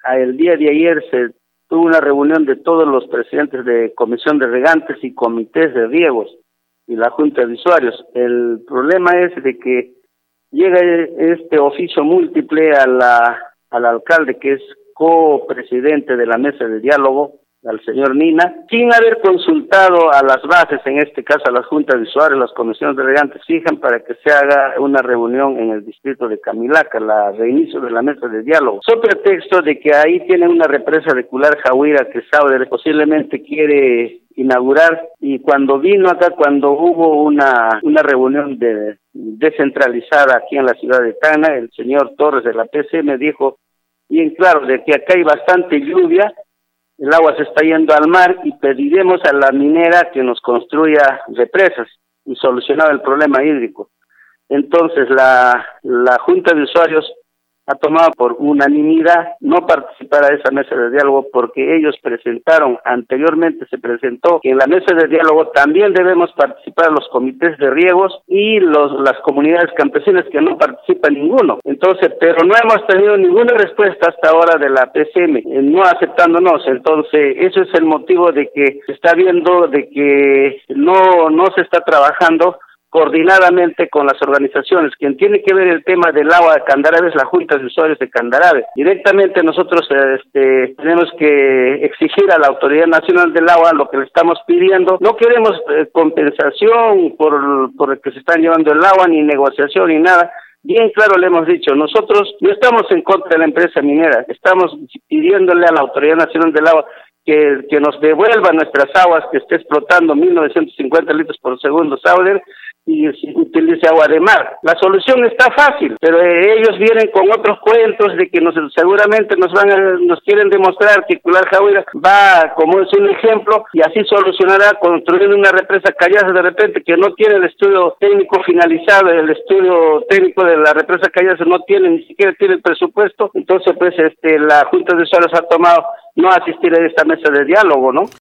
el día de ayer se tuvo una reunión de todos los presidentes de comisión de regantes y comités de riegos y la junta de usuarios. El problema es de que llega este oficio múltiple al alcalde, que es copresidente de la mesa de diálogo, al señor Mina, sin haber consultado a las bases, en este caso a las juntas de usuarios, las comisiones de regantes, fijan para que se haga una reunión en el distrito de Camilaca, la reinicio de la mesa de diálogo, sobre pretexto de que ahí tienen una represa de Cular Jahuira que Sauder posiblemente quiere inaugurar, y cuando vino acá, cuando hubo una reunión descentralizada aquí en la ciudad de Tacna, el señor Torres de la PC me dijo bien claro de que acá hay bastante lluvia, el agua se está yendo al mar y pediremos a la minera que nos construya represas y solucionar el problema hídrico. Entonces la Junta de Usuarios ha tomado por unanimidad no participar a esa mesa de diálogo, porque ellos presentaron, anteriormente se presentó que en la mesa de diálogo también debemos participar los comités de riegos y las comunidades campesinas, que no participa ninguno. Entonces, pero no hemos tenido ninguna respuesta hasta ahora de la PCM, no aceptándonos. Entonces, eso es el motivo de que se está viendo de que no se está trabajando coordinadamente con las organizaciones. Quien tiene que ver el tema del agua de Candarave es la Junta de Usuarios de Candarave. Directamente nosotros tenemos que exigir a la Autoridad Nacional del Agua lo que le estamos pidiendo. No queremos compensación por el que se están llevando el agua, ni negociación, ni nada. Bien claro le hemos dicho, nosotros no estamos en contra de la empresa minera, estamos pidiéndole a la Autoridad Nacional del Agua que nos devuelva nuestras aguas, que esté explotando 1950 litros por segundo Sauder, y utilice agua de mar. La solución está fácil, pero ellos vienen con otros cuentos de que seguramente nos quieren demostrar que Cular Jahuira va, como es un ejemplo, y así solucionará construyendo una represa Callaza de repente, que no tiene el estudio técnico finalizado. El estudio técnico de la represa Callaza ni siquiera tiene el presupuesto. Entonces, pues, la Junta de Usuarios ha tomado no asistir a esta mesa de diálogo, ¿no?